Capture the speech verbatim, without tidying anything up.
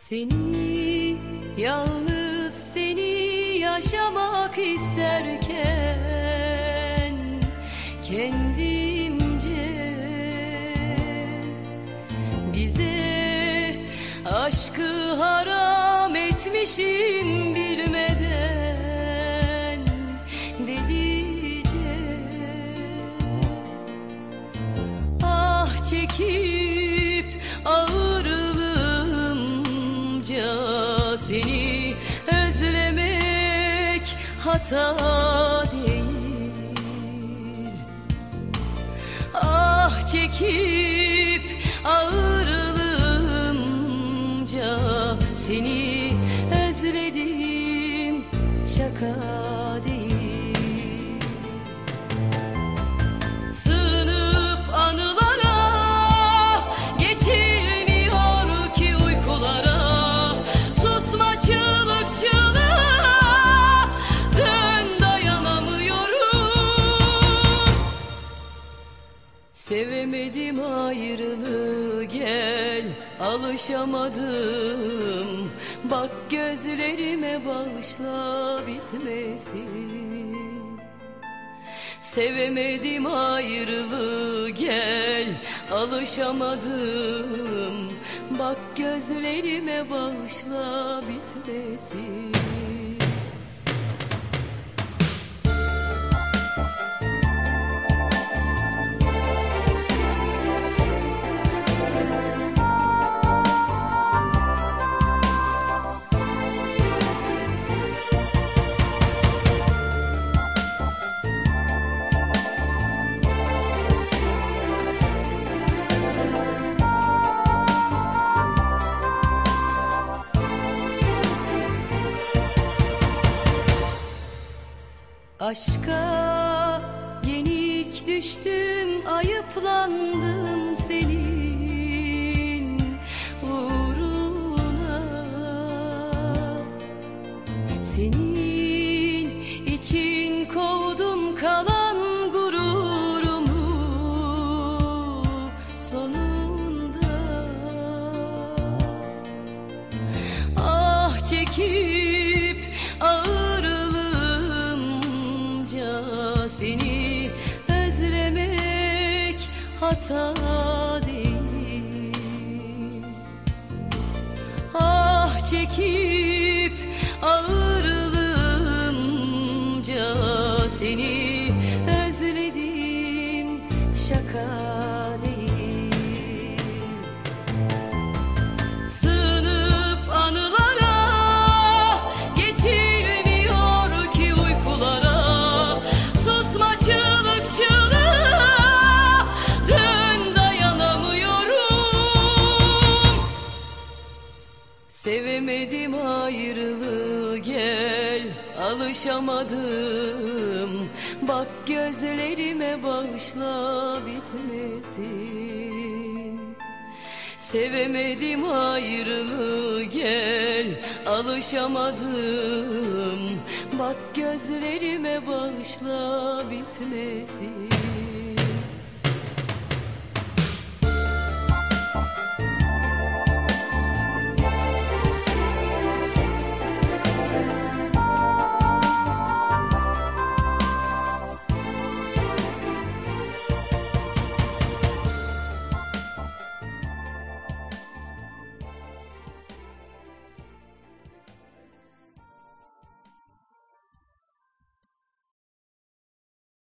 Seni, yalnız seni yaşamak isterken kendimce bize aşkı haram etmişim bilmeden delice. Ah çekip ağırlığımca seni özlemek hata değil. Ah çekip ağırlığımca seni özledim, şaka değil. Sığınıp anılara geçilmiyor ki uykulara. Susma çığlık çığlığa, dön dayanamıyorum. Sevemedim ayrılığı, gel alışamadım. Bak gözlerime bağışla bitmesin. Sevemedim ayrılığı, gel alışamadım. Bak gözlerime bağışla bitmesin. Aşka yenik düştüm, ayıplandım senin uğruna. Senin için kovdum kalan gururumu sonunda. Ah çekip seni özlemek hata değil. Ah çekip ağırlığımca seni özledim, şaka değil. Sığınıp anılara geçilmiyor ki uykulara. Sevemedim ayrılığı, gel alışamadım. Bak gözlerime bağışla bitmesin. Sevemedim ayrılığı, gel alışamadım. Bak gözlerime bağışla bitmesin.